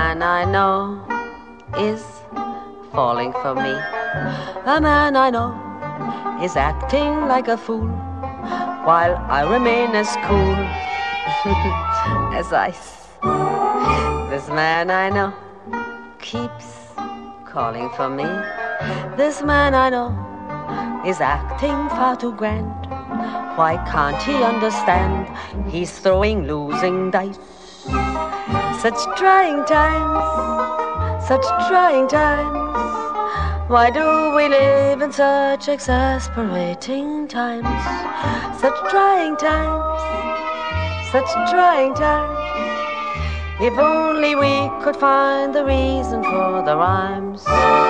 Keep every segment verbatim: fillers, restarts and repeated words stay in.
man I know is falling for me. The man I know is acting like a fool, while I remain as cool as ice. This man I know keeps calling for me. This man I know is acting far too grand. Why can't he understand? He's throwing losing dice. Such trying times, such trying times. Why do we live in such exasperating times? Such trying times, such trying times. If only we could find the reason for the rhymes.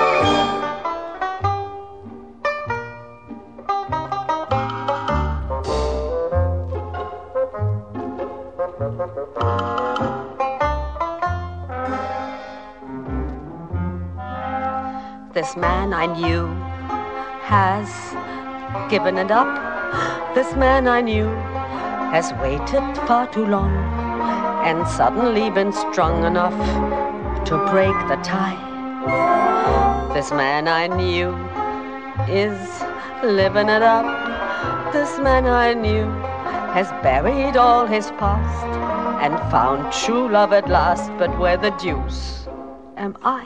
This man I knew has given it up. This man I knew has waited far too long and suddenly been strong enough to break the tie. This man I knew is living it up. This man I knew has buried all his past and found true love at last. But where the deuce am I?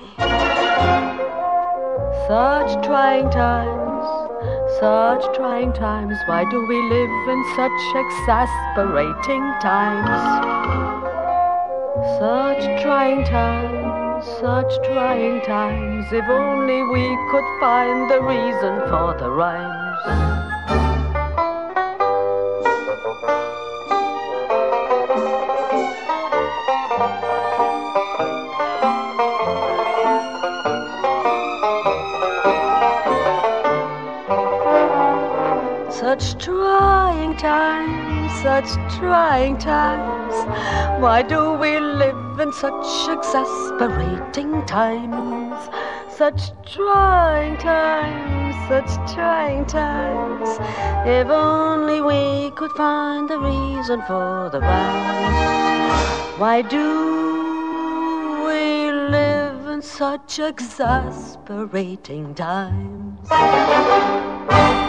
Such trying times, such trying times. Why do we live in such exasperating times? Such trying times, such trying times. If only we could find the reason for the rhymes. Such trying times, such trying times. Why do we live in such exasperating times? Such trying times, such trying times. If only we could find the reason for the rhymes. Why do we live in such exasperating times?